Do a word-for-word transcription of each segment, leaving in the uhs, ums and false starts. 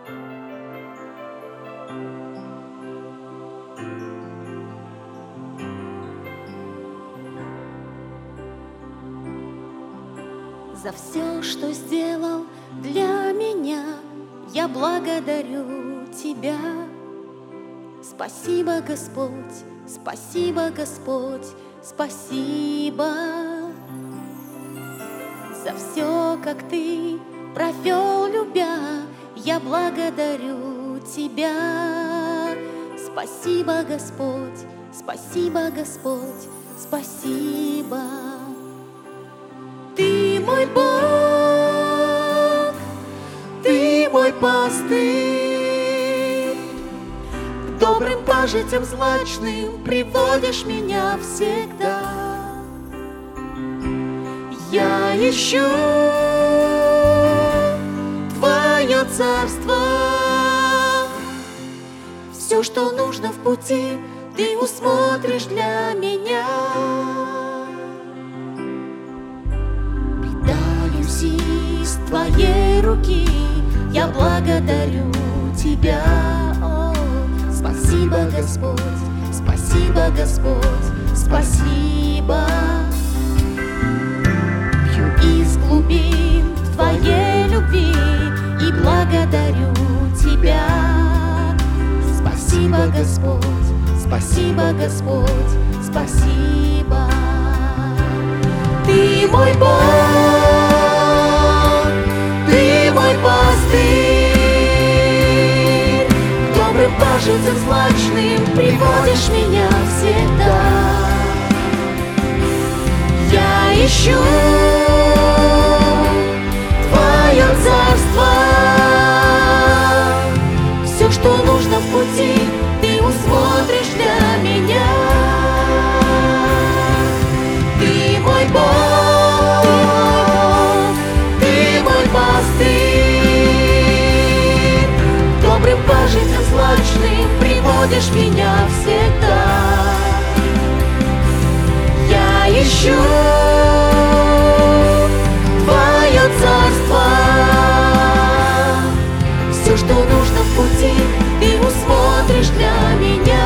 За все, что сделал для меня, я благодарю Тебя. Спасибо, Господь, спасибо, Господь, спасибо за все, как Ты провел, любя, я благодарю Тебя. Спасибо, Господь, спасибо, Господь, спасибо. Ты мой Бог, Ты мой пастырь, к добрым пажитям злачным приводишь меня всегда. Я ищу Твое царство, все, что нужно в пути, Ты усмотришь для меня. Из Твоей руки я благодарю Тебя. О, спасибо, Господь, спасибо, Господь, спасибо. Пью из глубин Твоей любви и благодарю Тебя. Спасибо, Господь, спасибо, Господь, спасибо. Ты мой Бог, Ты мой пастырь, к добрым пажитям злачным приводишь меня всегда. Я ищу Твое царство, все, что нужно в пути, Ты усмотришь для меня. Ты мой Бог, Ты мой пастырь, к добрым пажитям злачным приводишь меня всегда. Я ищу Твое царство, все, что нужно в пути, Ты усмотришь для меня.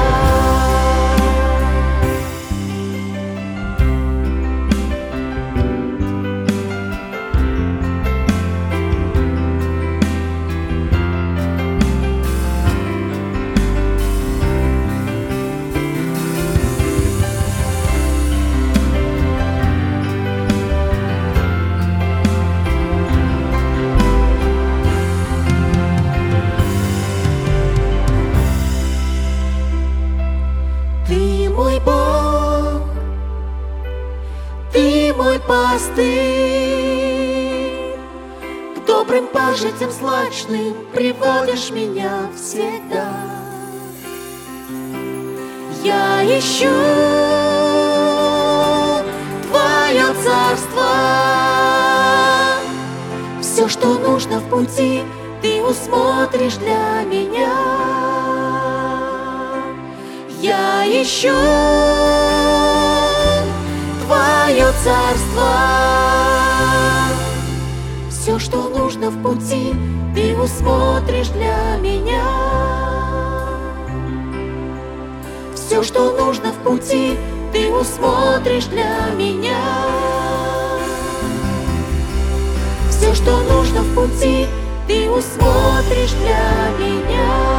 Ты мой Бог, Ты мой пастырь, к добрым пажитям злачным приводишь меня всегда. Я ищу Твое царство, все, что нужно в пути, Ты усмотришь для меня. Я ищу Твое царство, все, что нужно в пути, Ты усмотришь для меня. Все, что нужно в пути, Ты усмотришь для меня. Все, что нужно в пути, Ты усмотришь для меня.